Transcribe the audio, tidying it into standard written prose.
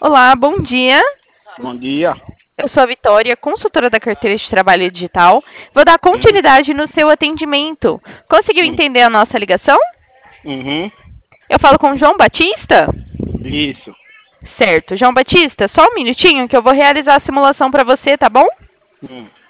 Olá, bom dia. Bom dia. Eu sou a Vitória, consultora da carteira de trabalho digital. Vou dar Uhum, continuidade no seu atendimento. Conseguiu uhum, entender a nossa ligação? uhum, Eu falo com o João Batista? isso. Certo. João Batista, só um minutinho que eu vou realizar a simulação para você, tá bom?